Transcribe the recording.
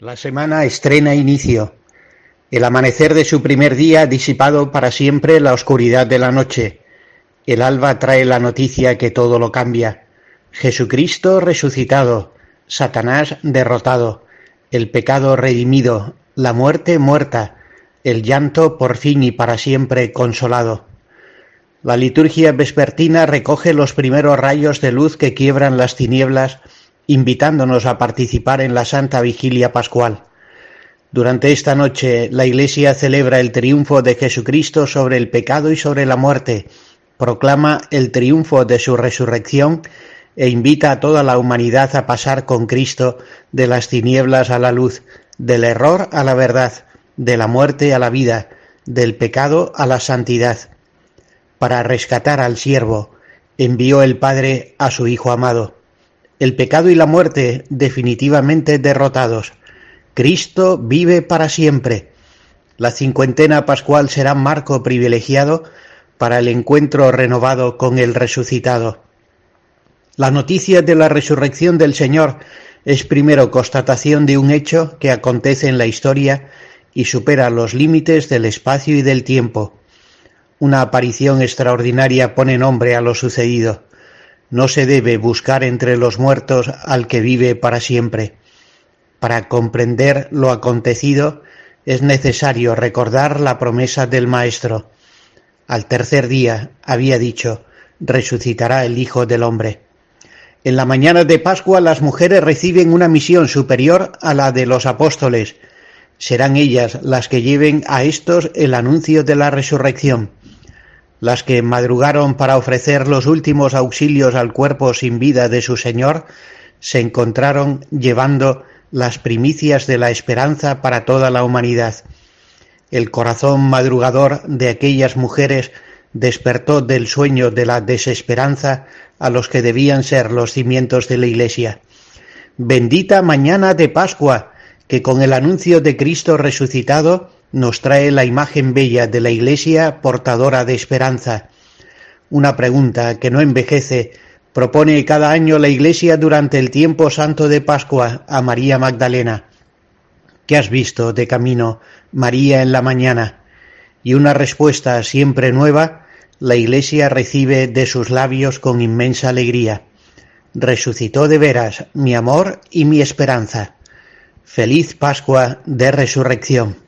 La semana estrena inicio. El amanecer de su primer día ha disipado para siempre la oscuridad de la noche. El alba trae la noticia que todo lo cambia. Jesucristo resucitado, Satanás derrotado, el pecado redimido, la muerte muerta, el llanto por fin y para siempre consolado. La liturgia vespertina recoge los primeros rayos de luz que quiebran las tinieblas, invitándonos a participar en la Santa Vigilia Pascual. Durante esta noche, la Iglesia celebra el triunfo de Jesucristo sobre el pecado y sobre la muerte, proclama el triunfo de su resurrección e invita a toda la humanidad a pasar con Cristo de las tinieblas a la luz, del error a la verdad, de la muerte a la vida, del pecado a la santidad. Para rescatar al siervo, envió el Padre a su Hijo amado. El pecado y la muerte definitivamente derrotados. Cristo vive para siempre. La cincuentena pascual será marco privilegiado para el encuentro renovado con el resucitado. La noticia de la resurrección del Señor es primero constatación de un hecho que acontece en la historia y supera los límites del espacio y del tiempo. Una aparición extraordinaria pone nombre a lo sucedido. No se debe buscar entre los muertos al que vive para siempre. Para comprender lo acontecido es necesario recordar la promesa del Maestro. Al tercer día, había dicho, resucitará el Hijo del Hombre. En la mañana de Pascua las mujeres reciben una misión superior a la de los apóstoles. Serán ellas las que lleven a estos el anuncio de la resurrección. Las que madrugaron para ofrecer los últimos auxilios al cuerpo sin vida de su Señor, se encontraron llevando las primicias de la esperanza para toda la humanidad. El corazón madrugador de aquellas mujeres despertó del sueño de la desesperanza a los que debían ser los cimientos de la Iglesia. Bendita mañana de Pascua, que con el anuncio de Cristo resucitado nos trae la imagen bella de la Iglesia portadora de esperanza. Una pregunta que no envejece propone cada año la Iglesia durante el tiempo santo de Pascua a María Magdalena. ¿Qué has visto de camino, María, en la mañana? Y una respuesta siempre nueva, la Iglesia recibe de sus labios con inmensa alegría. Resucitó de veras mi amor y mi esperanza. Feliz Pascua de Resurrección.